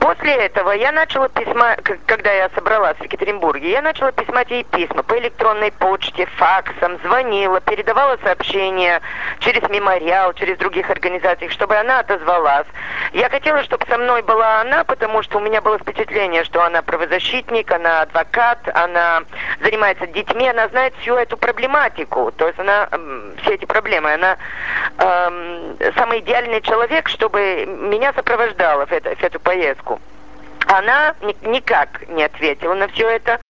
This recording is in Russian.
После этого я начала письма, когда я собралась в Екатеринбурге, я начала писать ей письма по электронной почте, факсом, звонила, передавала сообщения через мемориал, через других организаций, чтобы она отозвалась. Я хотела, чтобы со мной была она, потому что у меня было впечатление, что она правозащитник, она адвокат, она занимается детьми, она знает всю эту проблематику, то есть она, все эти проблемы, она самый идеальный человек, чтобы меня сопровождала в эту поездку. Она никак не ответила на все это.